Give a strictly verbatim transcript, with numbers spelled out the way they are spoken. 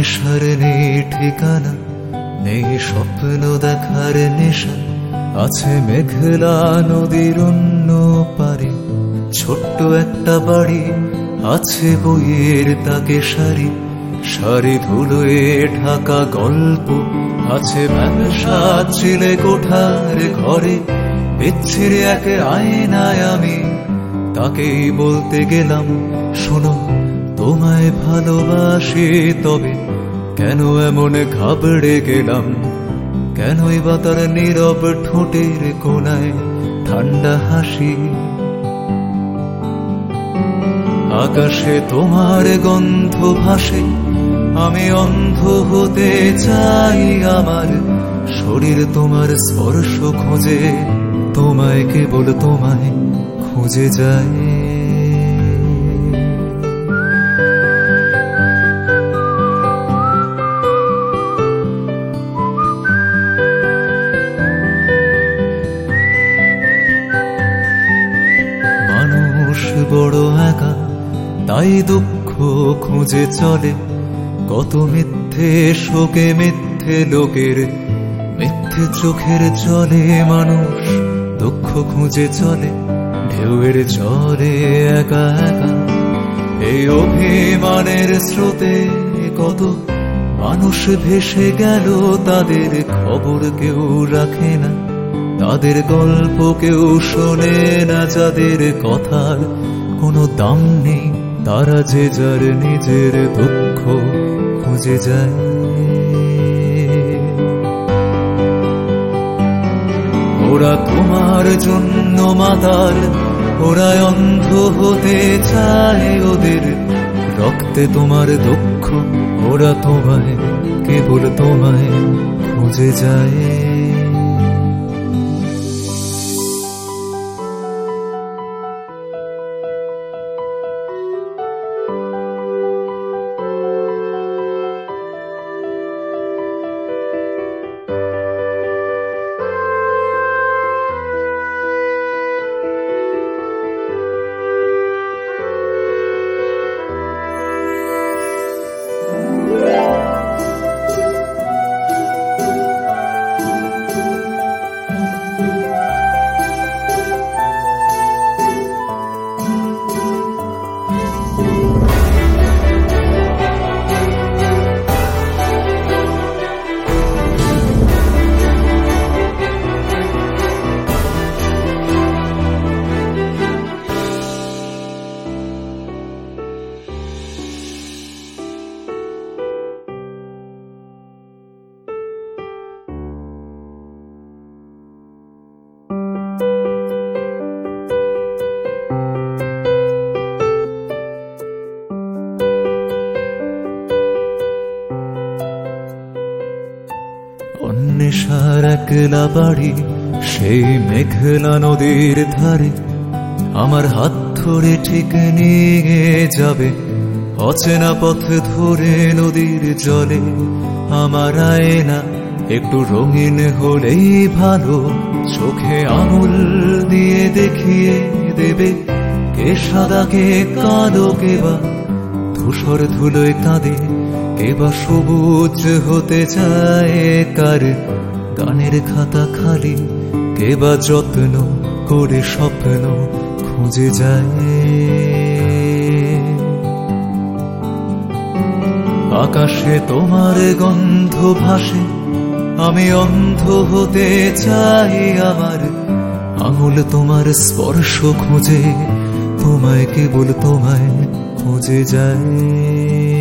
নেশার নেই ঠিকানা, নেই স্বপ্ন দেখার নেশা। আছে মেঘলা নদীর অন্য পারে ছোট্ট একটা বাড়ি, আছে বইয়ের তাকে সারি সারি ধুলোয় ঢাকা গল্প। আছে ব্যবসা ছিলে কোঠার ঘরে, বিচ্ছিরে এক আয়নায় আমি তাকেই বলতে গেলাম, শোনো তোমায় ভালোবাসি, তবে কেন এমন ঘাবড়ে গেলাম? কেনই বা তার নীরব ঠোঁটের কোনায় ঠান্ডা হাসি? আকাশে তোমার গন্ধ ভাসে, আমি অন্ধ হতে চাই। আমার শরীর তোমার স্পর্শ খোঁজে, তোমায় কেবল তোমায় খুঁজে যায়। মানুষ বড় একা, তাই দুঃখ খুঁজে চলে। কত মিথ্যে শোকে মিথ্যে লোকের মিথ্যে চোখের জলে মানুষ দুঃখ খুঁজে চলে। ঢেউয়ের জলে একা একা এই অভিমানের স্রোতে কত মানুষ ভেসে গেল, তাদের খবর কেউ রাখে না, তাদের গল্প কেউ শোনে না। যাদের কথার কোনো দাম নেই, তারা যে যার নিজের দুঃখ খুঁজে যায়। ওরা তোমার জন্য মাতাল, ওরা অন্ধ হতে চায়। ওদের রক্তে তোমার দুঃখ, ওরা তোমায় কেবল তোমায় খুঁজে যায়। নেশার একলা বাড়ি সেই মেঘলা নদীর ধারে, আমার হাত ধরে ঠিক নিয়ে যাবে অচেনা পথ ধরে নদীর জলে। আমার আয়না একটু রঙিন হলেই ভালো, চোখে আঙুল দিয়ে দেখিয়ে দেবে কে সাদা কে কালো, কে বা ধূসর ধুলোয় কাঁদে, কে বা সবুজ হতে চায়। কার গানের খাতা খালি, কে বা যত্ন করে স্বপ্ন খুঁজে যায়। আকাশে তোমার গন্ধ ভাসে, আমি অন্ধ হতে চাই। আমার আঙুল তোমার স্পর্শ খোঁজে, তোমায় কেবল তোমায় খুঁজে যায়।